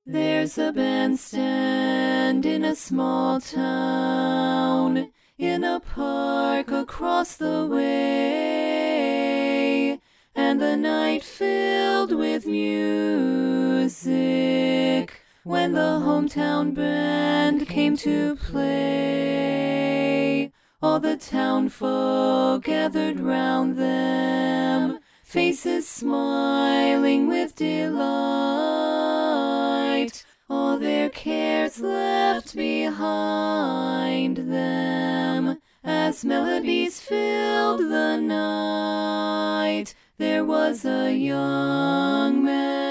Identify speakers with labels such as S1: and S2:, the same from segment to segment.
S1: There's a bandstand in a small town, in a park across the way, and the night filled with music when the hometown band came to play. All the townfolk gathered round them, faces smiling with delight, all their cares left behind them. As melodies filled the night, there was a young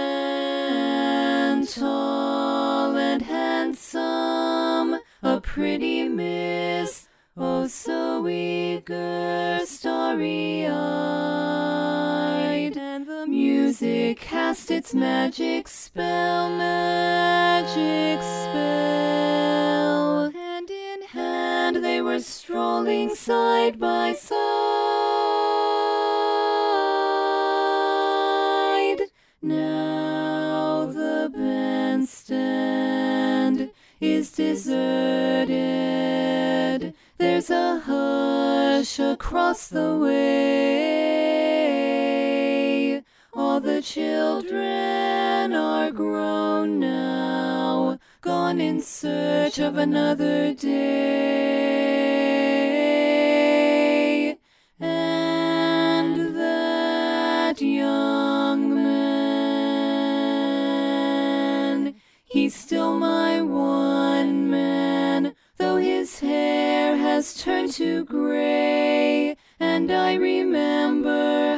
S1: man, tall and handsome, a pretty miss, oh so eager, starry-eyed, and the music cast its magic spell, Hand in hand they were strolling side by side. Now the bandstand is deserted. There's a hush across the way. All the children are grown now, gone in search of another day. And that young man, he's still my one man, though his hair has turned to gray. And I remember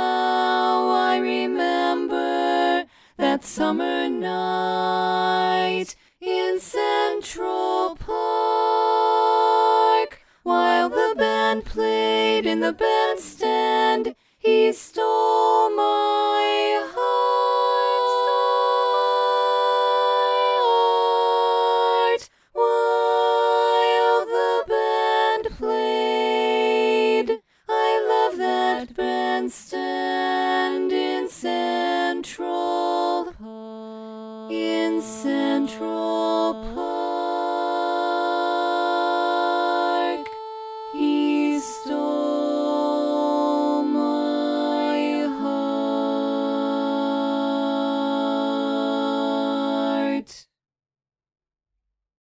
S1: that summer night in Central Park, while the band played in the bandstand.